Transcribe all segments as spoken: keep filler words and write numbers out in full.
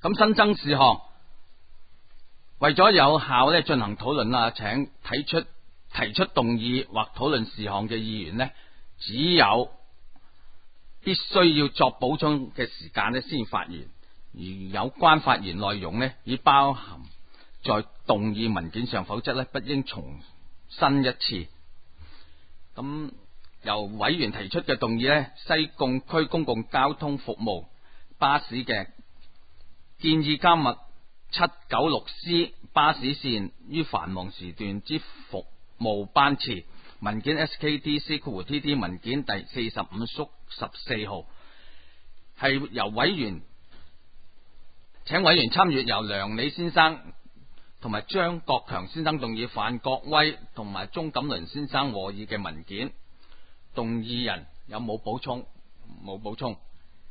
咁新增事項，為咗有效咧進行討論啦，請提出提出動議或討論事項嘅議員呢，只有必須要作補充嘅時間呢先發言，而有關發言內容呢已包含在動議文件上，否則呢不應重申一次。咁由委員提出嘅動議呢，西貢區公共交通服務巴士嘅建議加密七九六 C 巴士線於繁忙時段之服務班次，文件 S K D C T T 文件第四十五縮十四號，係由委員請委員參與由梁李先生同埋張國強先生動議，范國威同埋鍾錦麟先生和議嘅文件。動議人有冇補充？冇補充。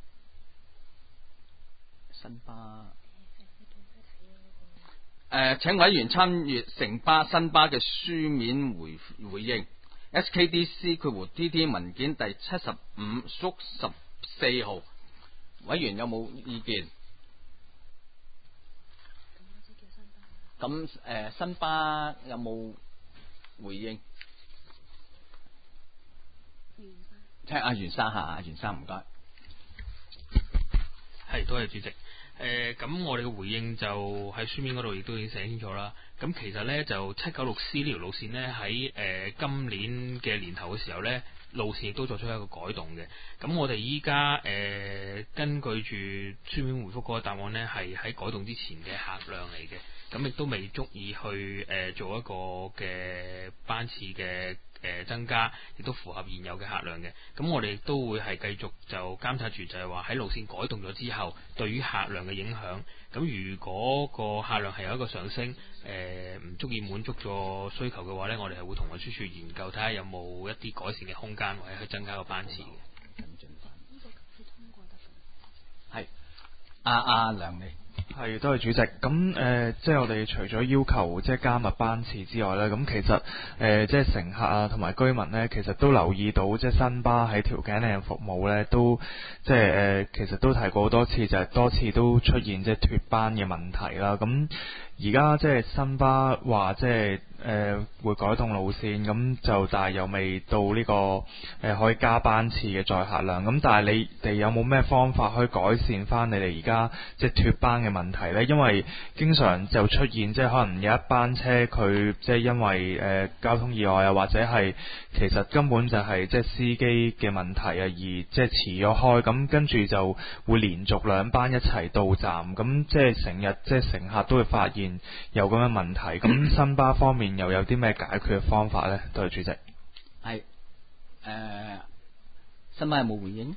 新巴誒、呃，請委員參閱城巴新巴嘅書面回回應 S K D C T T 文件第七十五縮十四號，委員有冇意見？咁誒、呃，新巴有冇回應？聽阿袁生下，袁生唔該。 係，多謝主席。誒咁、呃、我哋嘅回應就喺書面嗰度亦都已經寫清楚啦。咁其實呢，就七九六 C 呢條路線呢，喺誒、呃、今年嘅年頭嘅時候呢，路線亦都作出一個改動嘅。咁我哋依家誒根據住書面回覆嗰個答案呢，係喺改動之前嘅客量嚟嘅。咁亦都未足以去誒、呃、做一個嘅班次嘅誒、呃、增加，亦都符合現有嘅客量嘅。咁我哋亦都會係繼續就監察住，就係話喺路線改動咗之後，對於客量嘅影響。咁如果個客量係有一個上升，誒、呃、唔足以滿足咗需求嘅話呢，我哋係會同運輸署研究睇下有冇一啲改善嘅空間，或者去增加個班次嘅。 係，阿阿梁李。 係，多謝主席。咁誒、呃，即係我哋除咗要求即係加密班次之外咧，咁其實誒、呃，即係乘客啊同埋居民咧，其實都留意到即係新巴喺調景嶺服務咧，都即係誒、呃，其實都提過好多次，就係、是、多次都出現即係脫班嘅問題啦。咁而家即係新巴話即係誒、呃、會改動路線，咁就但係又未到呢、這個誒、呃、可以加班次嘅載客量。咁但係你哋有冇咩方法可以改善翻你哋而家即係脫班嘅問題呢？因為經常就出現即係可能有一班車佢即係因為誒、呃、交通意外啊，或者係其實根本就係即係司機嘅問題啊，而即係遲咗開，咁跟住就會連續兩班一齊到站，咁即係成日即係乘客都會發現有咁嘅問題。咁新巴方面又有啲咩解決嘅方法呢？多謝主席。 係誒，新巴有冇回應？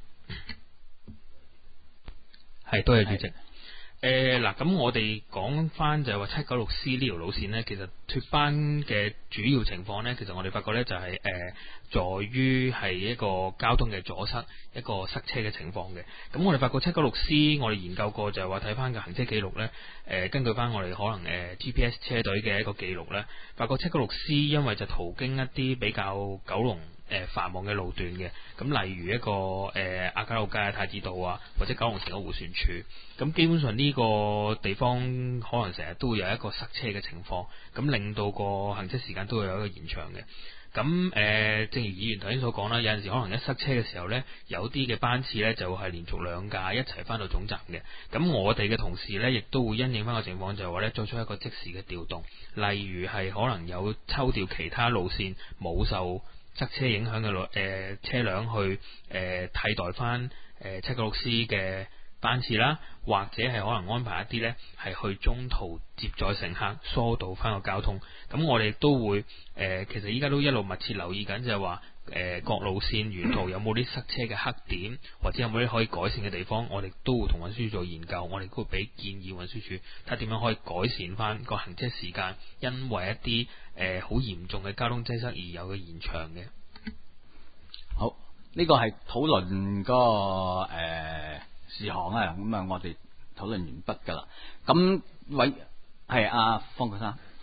係，多謝主席。誒嗱，咁、呃、我哋講翻就係話七九六 C 呢條路線呢，其實脫班嘅主要情況呢，其實我哋發覺呢就係、是、誒、呃，在於係一個交通嘅阻塞，一個塞車嘅情況嘅。咁我哋發覺七九六 C， 我哋研究過就係話睇翻個行車記錄呢，誒、呃、根據翻我哋可能誒、呃、G P S 車隊嘅一個記錄呢，發覺七九六 C 因為就途經一啲比較九龍誒繁忙嘅路段嘅，咁例如一個誒亞皆老街、太子道啊，或者九龍城嘅迴旋處，咁基本上呢個地方可能成日都會有一個塞車嘅情況，咁令到個行車時間都會有一個延長嘅。咁誒、呃，正如議員頭先所講啦，有陣時可能一塞車嘅時候呢，有啲嘅班次呢就係連續兩架一齊翻到總站嘅。咁我哋嘅同事呢，亦都會因應翻個情況，就係話呢，作出一個即時嘅調動，例如係可能有抽調其他路線冇受塞車影響嘅路誒車輛去誒、呃、替代翻誒七九六 C 嘅班次啦，或者係可能安排一啲呢係去中途接載乘客，疏導翻個交通。咁我哋都會誒、呃，其實依家都一路密切留意緊，就係話誒各路線沿途有冇啲塞車嘅黑點，或者有冇啲可以改善嘅地方，我哋都會同運輸署做研究，我哋都會俾建議運輸署睇下點樣可以改善翻個行車時間，因為一啲誒好嚴重嘅交通擠塞而有嘅延長嘅。 好，呢、這個係討論嗰個誒事項啊，咁啊我哋討論完畢噶啦。咁位係阿方國生。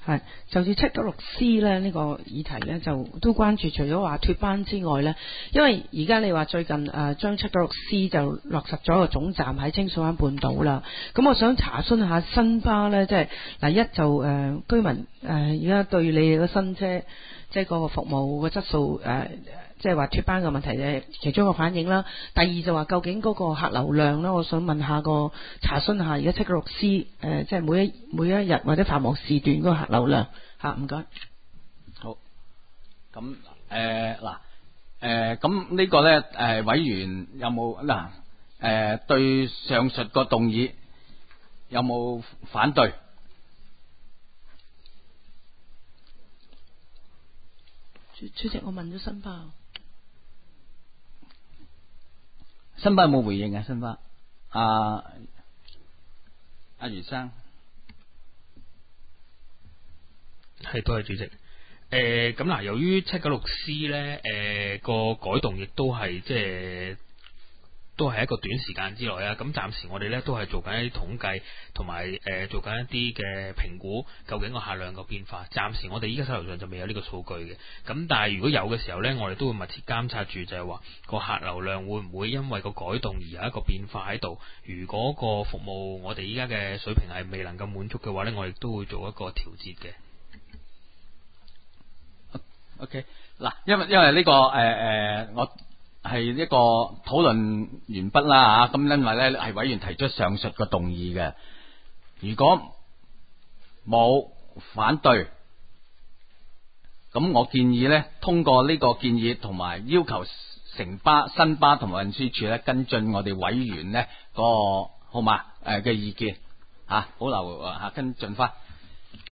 係就住七九六 C 咧呢個議題咧，就都關注除咗話脫班之外咧，因為而家你話最近誒將七九六 C 就落實咗個總站喺清水灣半島啦。咁我想查詢下新巴咧，即係嗱一就誒、呃、居民誒而家對你哋個新車即係嗰個服務個質素誒。呃即係話脫班嘅問題嘅其中一個反應啦。第二就話究竟嗰個客流量咧，我想問下個查詢下而家七九六 C 誒、呃，即係每一每一日或者繁忙時段嗰個客流量嚇，唔該。 好，咁誒嗱誒，咁呢個咧誒委員有冇嗱誒對上述個動議有冇反對？ 主主席，我問咗新巴。 新巴有冇回應啊？新巴，阿阿余生， 係多謝主席。誒咁嗱，由於七九六 C 咧，誒、呃、個改動亦都係即係都係一個短時間之內啊。咁暫時我哋咧都係做緊一啲統計，同埋誒做緊一啲嘅評估，究竟個客量個變化。暫時我哋依家手頭上就未有呢個數據嘅。咁但係如果有嘅時候咧，我哋都會密切監察住，就係話個客流量會唔會因為個改動而有一個變化喺度。如果個服務我哋依家嘅水平係未能夠滿足嘅話咧，我哋都會做一個調節嘅。 OK， 嗱，因為因為呢、這個誒誒、呃，我係一個討論完畢啦吓，咁因為咧係委員提出上述個動議嘅，如果冇反對，咁我建議咧通過呢個建議，同埋要求城巴、新巴同埋運輸署咧跟進我哋委員咧個號碼誒嘅意見吓，保留吓跟進翻。